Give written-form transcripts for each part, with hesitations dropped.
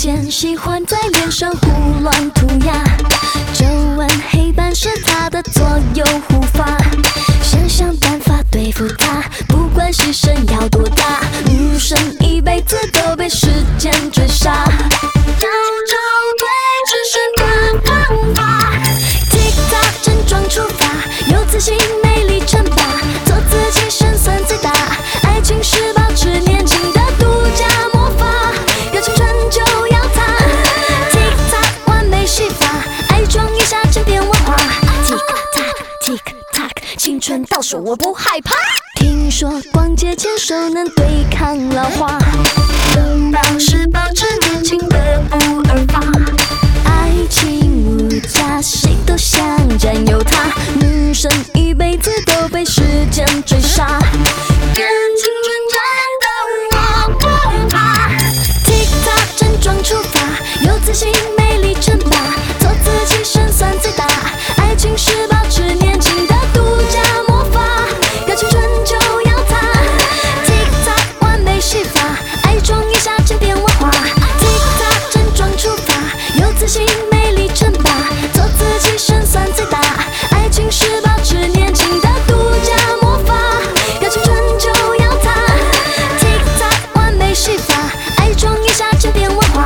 间喜欢在脸上胡乱涂鸦，皱纹黑斑是他的左右护法，想想办法对付他，不管牺牲要多大，女生一辈子都被时间追杀，要找对制胜的方法。TikTok 症状出发，有自信魅力称霸，做自己胜算最大，爱情是保持年轻的独家魔法，有青春就要它 TikTok 完美洗发，爱装一下沉淀文化 TikTok TikTok 青春倒数我不害怕，听说逛街牵手能对抗老化，拥抱是保持年轻的不二法，爱情无价，谁都想占有它，女生一辈子都被时间追杀，跟青春战斗我不怕 TikTok 症状出发，有自信魅力称霸，做自己胜算最大，爱情是保持年轻的独家魔法，有青春就要它 TikTok 完美洗发，爱装一下沉淀文化 TikTok 症状出发，有自信魅力称霸，做自己胜算最大，爱情是保持年轻的独家魔法，有青春就要它 TikTok 完美洗发，爱装一下沉淀文化，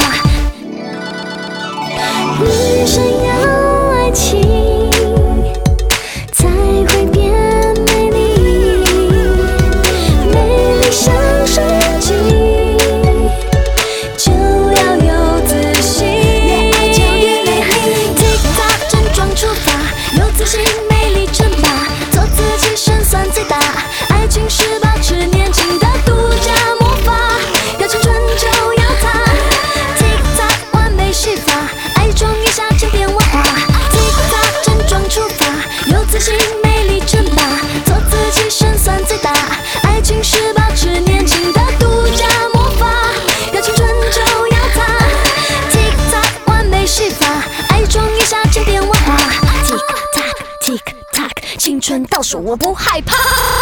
女生要爱情才会变美丽，美丽像手机就要有自信，越爱就越美丽 TikTok 症状出发，有自信魅力称霸，做自己胜算最大，爱情是保持年轻的独家魔法，有青春就要它 TikTok 完美洗发，爱装一下沉淀文化 TikTok 症状出发，有自信魅力称霸，做自己胜算最大，爱情是保持年轻的独家魔法，有青春就要它 TikTok 完美洗发，爱装一下沉淀文化 TikTok TikTok 青春倒数我不害怕。